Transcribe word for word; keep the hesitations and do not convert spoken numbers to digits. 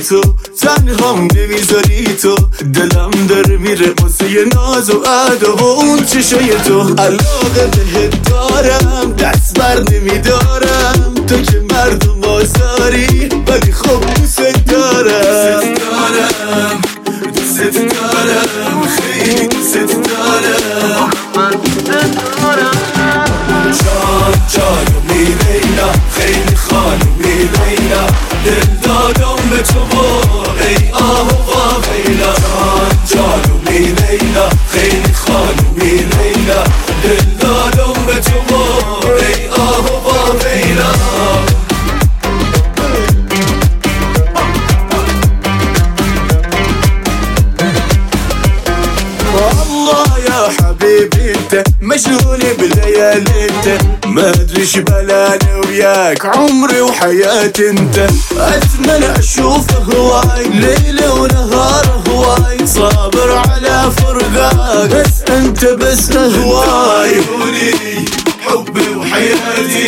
تو تنهام نمیذاری تو دلم داره میره واسه ناز و ادا و اون چشای تو علاقه بهت دارم دست بر نمیدارم تو که مردم آزاری ولی خب دوست دارم دوست دارم دوست دارم خیلی دوست دارم من دوست دارم جان جانو میلیلا خیلی خانومی لیلا دل دادم به تو ای آه و ویلا جان جانو میلیلا خیلی خانومی لیلا دل دادم به تو ای آه و ویلا حبيبي انت مشغول بليالي انت ما ادريش بلا انا وياك عمري وحياتي انت اتمنى اشوف هواي ليلة ونهار هواي صابر على فرقاك بس انت بس هواي عيوني حبي وحياتي